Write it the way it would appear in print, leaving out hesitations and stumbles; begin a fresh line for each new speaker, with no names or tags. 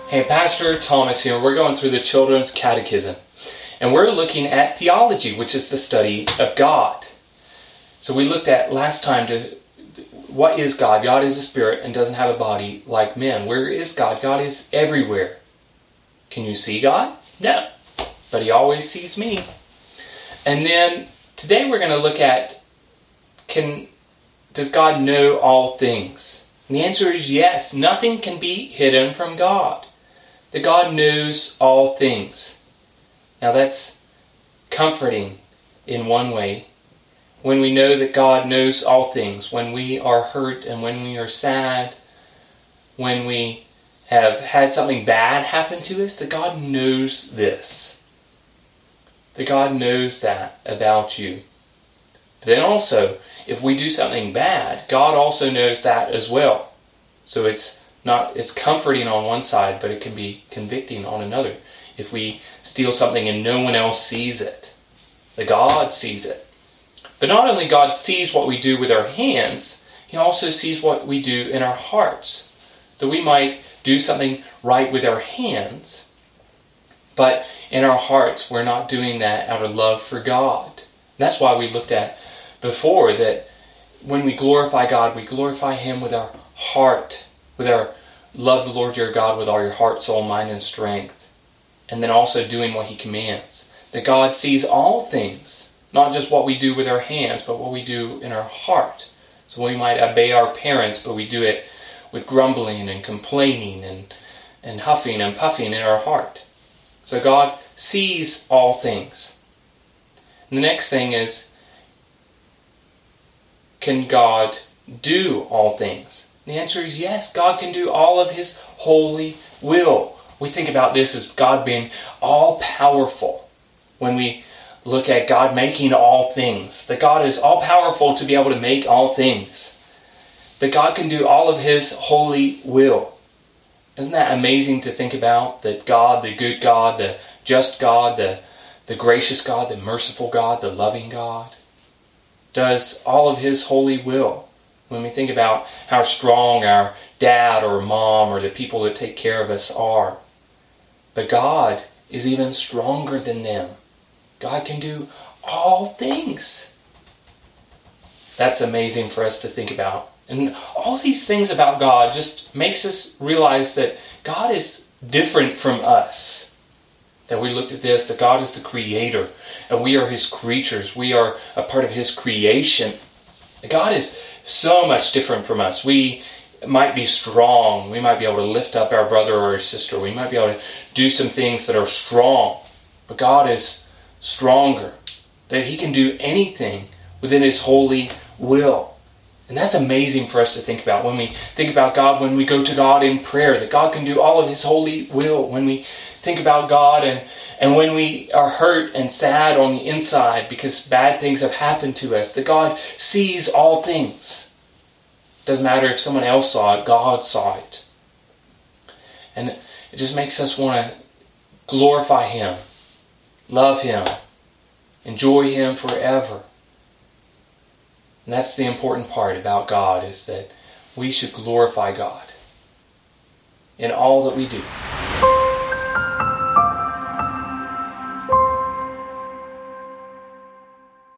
Hey, Pastor Thomas here. We're going through the Children's Catechism, and we're looking at theology, which is the study of God. So we looked at last time what is God? God is a spirit and doesn't have a body like men. Where is God? God is everywhere. Can you see God? No, but He always sees me. And then today we're going to look at, does God know all things? And the answer is yes. Nothing can be hidden from God. That God knows all things. Now that's comforting in one way. When we know that God knows all things, when we are hurt and when we are sad, when we have had something bad happen to us, that God knows this. That God knows that about you. But then also, if we do something bad, God also knows that as well. So it's comforting on one side, but it can be convicting on another. If we steal something and no one else sees it, that God sees it. But not only God sees what we do with our hands, He also sees what we do in our hearts. That we might do something right with our hands, but in our hearts we're not doing that out of love for God. That's why we looked at before that when we glorify God, we glorify Him with our heart, with our love the Lord your God with all your heart, soul, mind, and strength. And then also doing what He commands. That God sees all things, not just what we do with our hands, but what we do in our heart. So we might obey our parents, but we do it with grumbling and complaining and huffing and puffing in our heart. So God sees all things. And the next thing is, can God do all things? The answer is yes, God can do all of His holy will. We think about this as God being all-powerful. When we look at God making all things, that God is all-powerful to be able to make all things. That God can do all of His holy will. Isn't that amazing to think about? That God, the good God, the just God, the gracious God, the merciful God, the loving God, does all of His holy will. When we think about how strong our dad or mom or the people that take care of us are. But God is even stronger than them. God can do all things. That's amazing for us to think about. And all these things about God just makes us realize that God is different from us. That we looked at this, that God is the Creator, and we are His creatures. We are a part of His creation. God is so much different from us. We might be strong. We might be able to lift up our brother or our sister. We might be able to do some things that are strong. But God is stronger. That He can do anything within His holy will. And that's amazing for us to think about. When we think about God, when we go to God in prayer, that God can do all of His holy will. When we think about God and when we are hurt and sad on the inside because bad things have happened to us, that God sees all things. It doesn't matter if someone else saw it, God saw it. And it just makes us want to glorify Him, love Him, enjoy Him forever. And that's the important part about God, is that we should glorify God in all that we do.